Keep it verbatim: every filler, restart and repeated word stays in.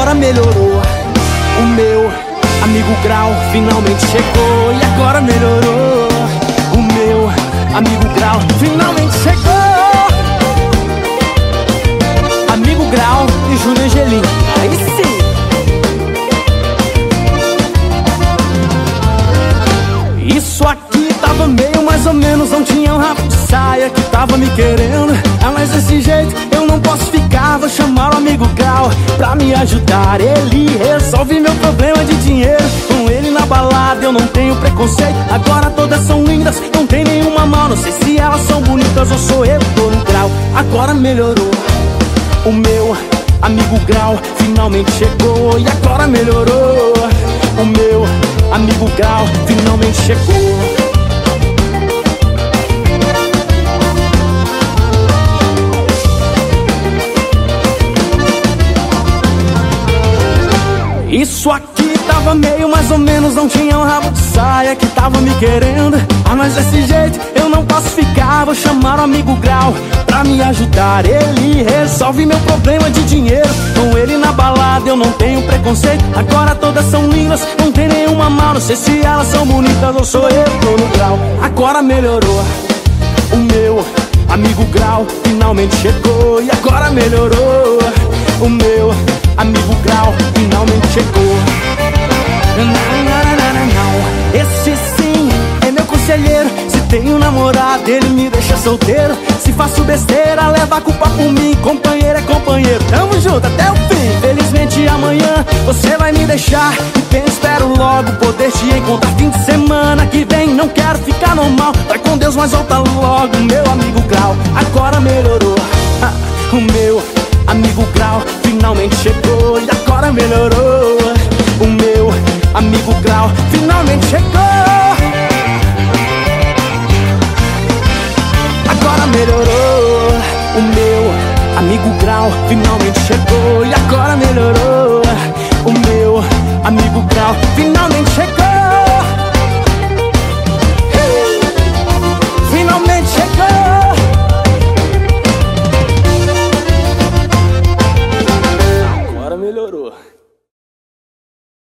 agora melhorou. O meu amigo Grau finalmente chegou. E agora melhorou. O meu amigo Grau finalmente chegou. Amigo Grau e Júlia Angelini, aí sim. Isso aqui tava meio mais ou menos, não tinha um rabo de saia que tava me querendo. Ah, mas desse jeito eu não posso ficar, vou chamar o amigo Grau pra me ajudar. Ele resolve meu problema de dinheiro. Com ele na balada eu não tenho preconceito. Agora todas são lindas, não tem nenhuma mal. Não sei se elas são bonitas ou sou eu que tô no grau. Agora melhorou. O meu amigo Grau finalmente chegou. E agora melhorou. O meu amigo Grau finalmente chegou. Isso aqui tava meio mais ou menos, não tinha um rabo de saia que tava me querendo. Ah, mas desse jeito eu não posso ficar, vou chamar o amigo Grau pra me ajudar. Ele resolve meu problema de dinheiro. Com ele na balada eu não tenho preconceito. Agora todas são lindas, não tem nenhuma mal. Não sei se elas são bonitas ou sou eu que tô no grau. Agora melhorou. O meu amigo Grau finalmente chegou. E agora melhorou. O meu amigo Grau finalmente chegou. Não, não, não, não, não. Esse sim é meu conselheiro. Se tenho namorado, ele me deixa solteiro. Se faço besteira, leva a culpa por mim. Companheiro é companheiro, tamo junto até o fim. Felizmente amanhã você vai me deixar. E bem, espero logo poder te encontrar. Fim de semana que vem, não quero ficar normal. Vai com Deus, mas volta logo, meu amigo Grau. Agora melhorou. O meu amigo Grau finalmente chegou. E agora melhorou. O meu amigo Grau finalmente chegou. Agora melhorou. O meu amigo Grau finalmente chegou. E agora melhorou. O meu amigo Grau finalmente chegou.